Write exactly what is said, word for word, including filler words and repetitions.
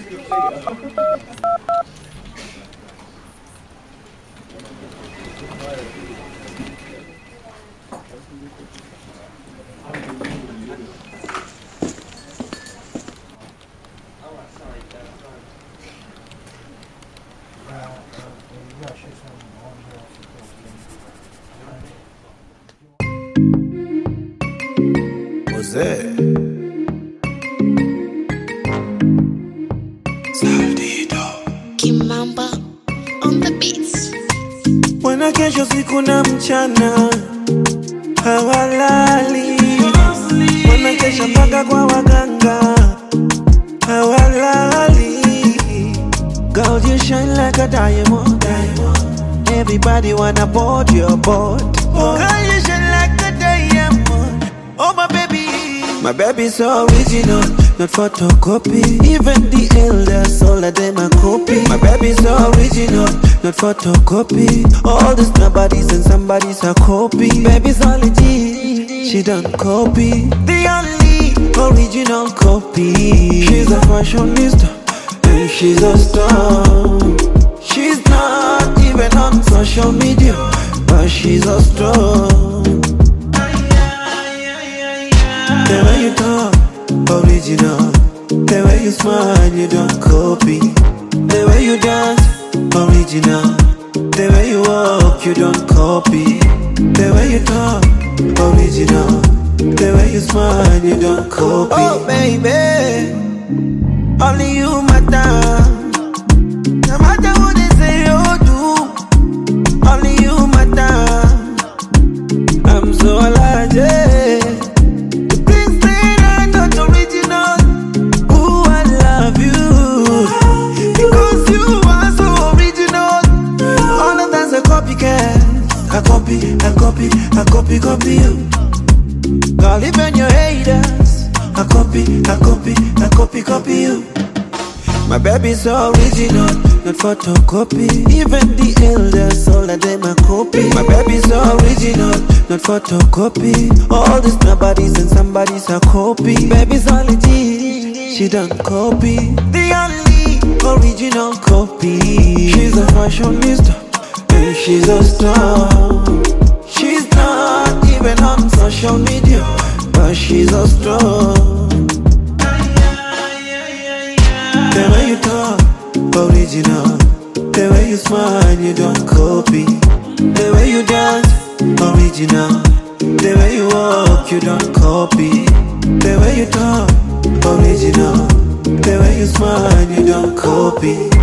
Jose. Kimamba on the beats. Wana kesho siku na mchana hawalali, wana kesha mpaka kwa waganga hawalali. Girl, you shine like a diamond, diamond. Everybody wanna board your boat. Oh. Girl, you shine like a diamond. Oh my baby, my baby's so original, not photocopy. Even the elders, all of them are copy. My baby's so original, not photocopy. All these nobodies and somebody's a copy. Baby's all legit, she don't copy. The only original copy. She's a fashionista and she's a star. She's not even on social media, but she's a star. The way you talk, original. The way you smile, you don't copy. The way you dance, original. The way you walk, you don't copy. The way you talk, original. The way you smile, you don't copy. Oh baby, only you matter. No matter what they say or do, only you matter. I'm so allergic. I copy, I copy, I copy, copy you. Girl, even your haters, I copy, I copy, I copy, copy you. My baby's so original, not photocopy. Even the elders, all of them are copy. My baby's so original, not photocopy. All these nobodies and somebody's a copy. Baby's all legit, she don't copy. The only original copy. She's a fashionista and she's a star. She's not even on social media, but she's a star. The way you talk, original. The way you smile, you don't copy. The way you dance, original. The way you walk, you don't copy. The way you talk, original. The way you smile, you don't copy.